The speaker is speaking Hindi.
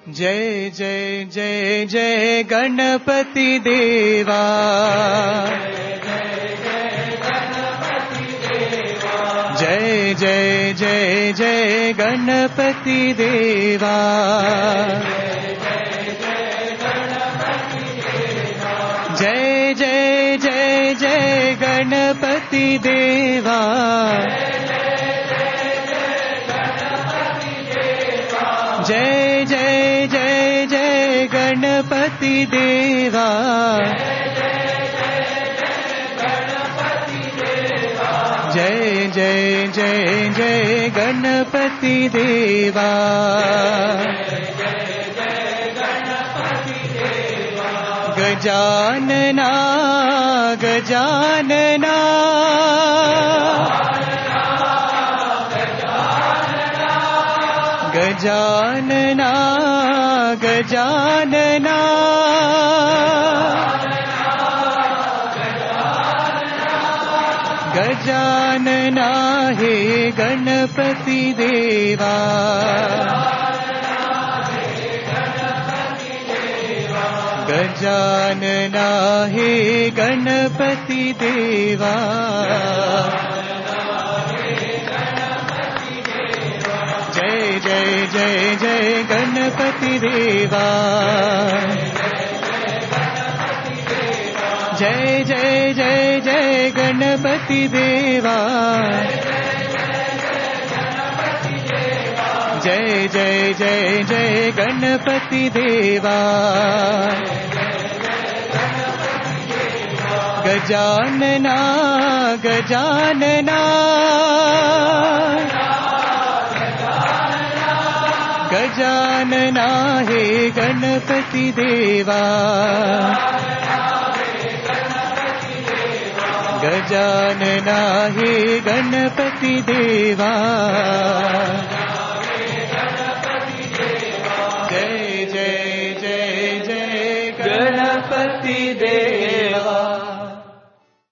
जय जय जय जय गणपति देवा, जय जय जय जय गणपति देवा, जय जय जय जय गणपति देवा, जय जय जय जय गणपति देवा, जय जय जय जय गणपति देवा, गजानना गजानना, गजानना गजानना, गजानना हे गणपति देवा, गजानना हे गणपति देवा, जय जय जय जय गणपति देवा, जय जय जय जय गणपति देवा, जय जय जय जय गणपति देवा, गजानना गजानना, गजानना हे गणपति देवा, गजानना हे गणपति देवा, जय जय जय जय गणपति देवा।